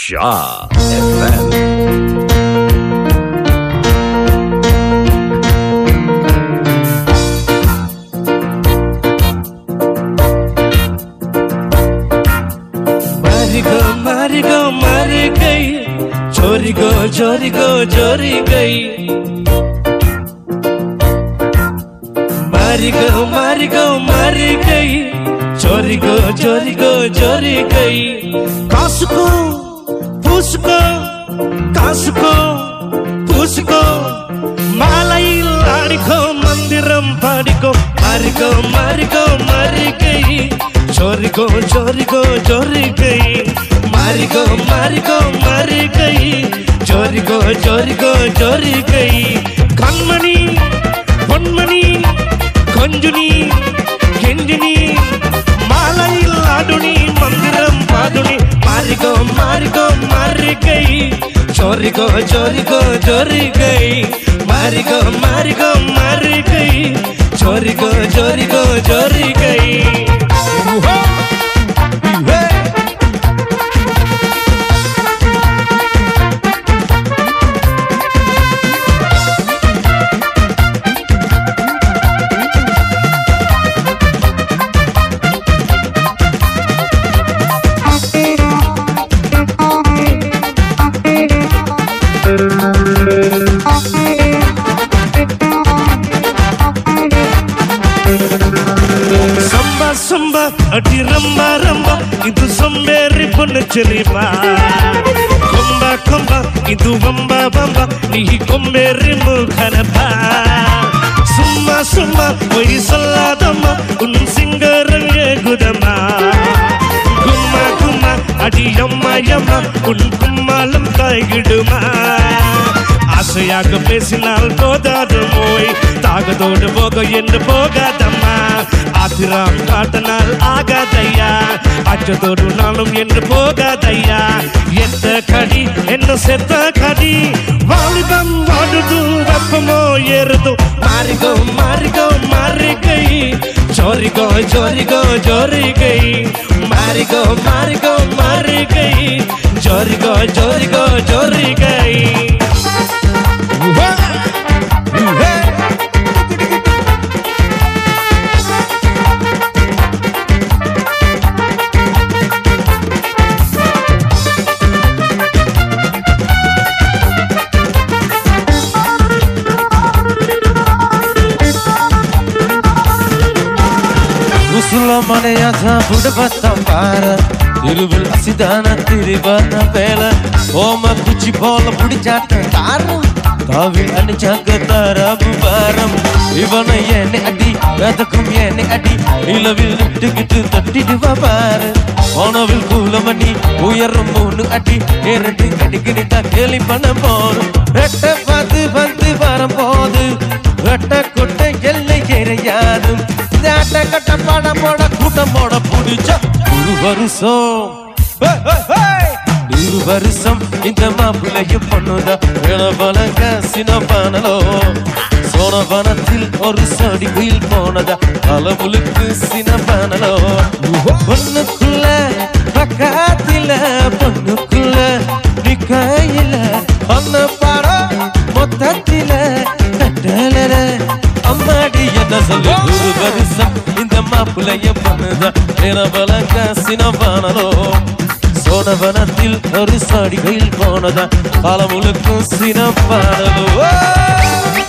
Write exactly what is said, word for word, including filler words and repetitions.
Shah F M. Marigo, Marigo, Marigai, Chorigo, Chorigo, Chorigai. Marigo, Marigo, Marigai, Chorigo, Chorigo, Chorigai. Kasuko, Pusuko, Kasuko, Pusuko, Malail Adiko, Mandiram Padiko, Marigo, Marigo, Marigai. Chorigo, chorigo, chorigai, marigo, marigo, marigai, chorigo, chorigo, chorigai. Kanmani, ponmani, konjuni, kenjuni, malail aduni, mandiram paduni, marigo, marigo, marigai, chorigo, chorigo, chorigai, marigo, marigo, marigai, chorigo, chorigo, chorigai. Samba adi ramba ramba idu somberi poncherima komba komba idu bamba bamba nihi komberi mukhanapa summa summa oi salladama un singarange gudama gumma gumma adi yamma yamma un kummalam taigiduma ஆசையாக பேசினால் போதாது மோய் தாகத்தோடு போக என்று போகாதம்மா ஆத்திரம் காட்டினால் ஆகாதையா அச்சத்தோடு நாளும் என்று போகாதையா எந்த கடி என்ன செத்த கடி வாலிபம் வாடுது வெப்பமோ ஏறுது மாறிகோ மாறிகோ மாறிகை ஜோரிகோ ஜோரிகோ ஜோரிகை மாறிகோ மாறிகோ மாறிகை ஜோரிகோ ஜோரிகோ ஜோரிகை. Manaya tha budbata para Tiruvil asidana tirivana vela Oma kuchi bola budichata taram Tavil anichaka tarabu baram Ivana yene adi Vadakum yene adi Ilavil nittigitu tattiduva para Onavil kulamani Uyarum moonu adi Erandi adigirita keli panam poru Retta padu vandu varam podu Retta kotta yelle yerayadum Data kata pada poda kutam poda pudicha Duru varusam Duru varusam Inda maapulaya pannuda Vela valanga sinapanalo Sona vanathil oru sadi kuil ponada Alamulukku sinapanalo Ponnukulla pakathila ponnukulla nikayila Anna para mottathila kattalala Ammadi enna sollu Duru varusam Inda maapulaya pannuda Vela valanga sinapanalo Sonavanathil oru sadi kuil ponada Alamulukku sinapanalo